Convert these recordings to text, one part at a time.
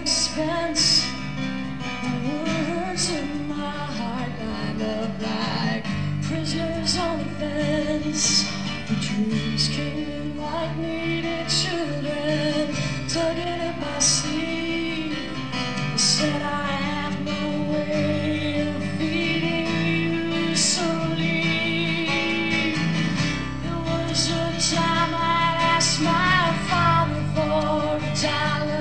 expense. Words in my heart line up like prisoners on the fence. The dreams came in like needed children, tugging at my sleeve. I said I have no way of feeding you, so leave. There was a time I'd ask my father for $1.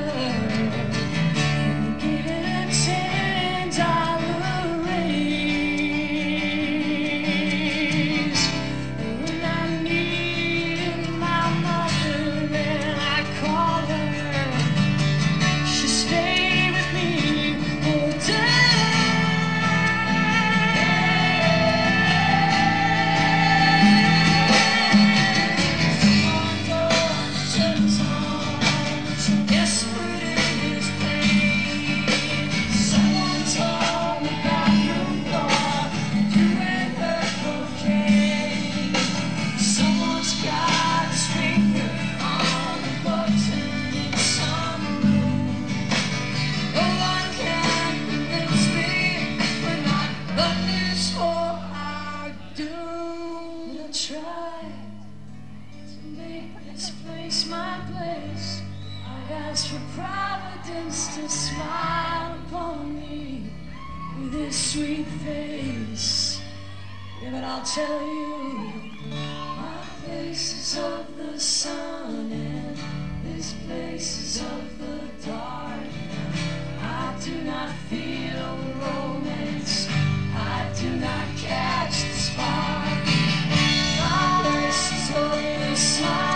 Ask for Providence to smile upon me with his sweet face. Yeah, but I'll tell you, my place is of the sun and this place is of the dark. I do not feel romance, I do not catch the spark. My place is of the sun.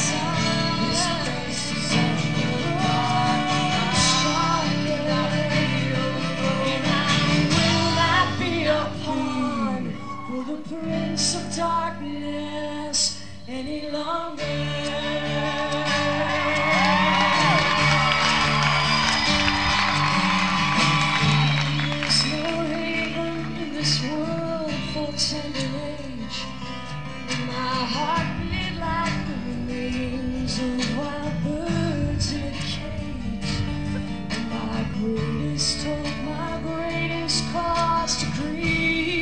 Prince of darkness any longer. There's no haven in this world for tender age. My heart beat like the remains of wild birds in a cage. And my greatest hope, my greatest cause to grieve.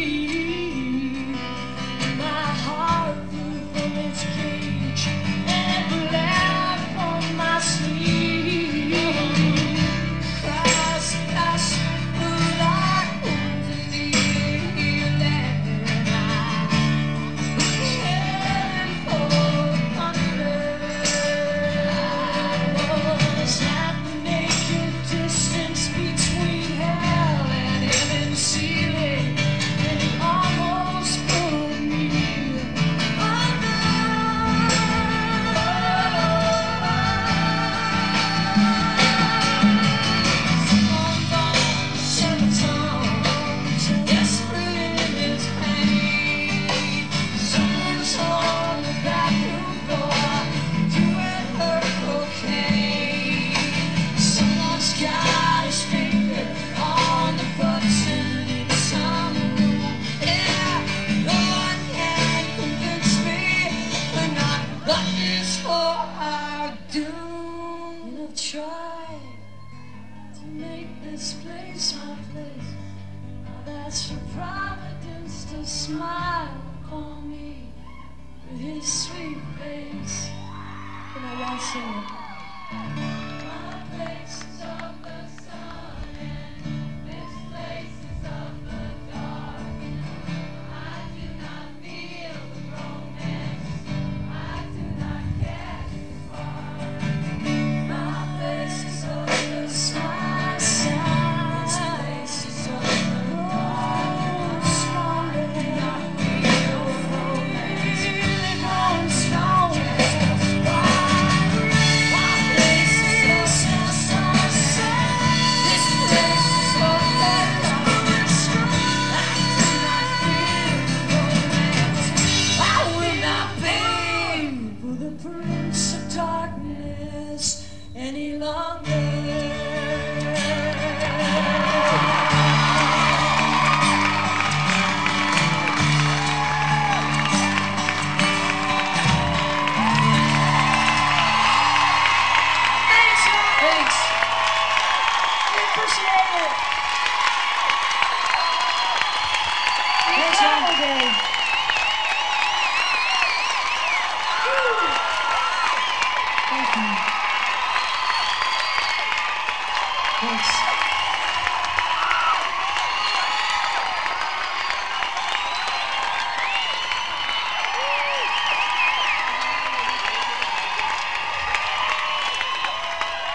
This place, my place. I've asked for Providence to smile upon me with his sweet face. And I want to sing it. My place is of the sun, and this place is of the dark. I do not feel the romance, I do not catch the spark. My place is of the sun. This appreciate it. Thanks, Holiday. Thank you. Thanks.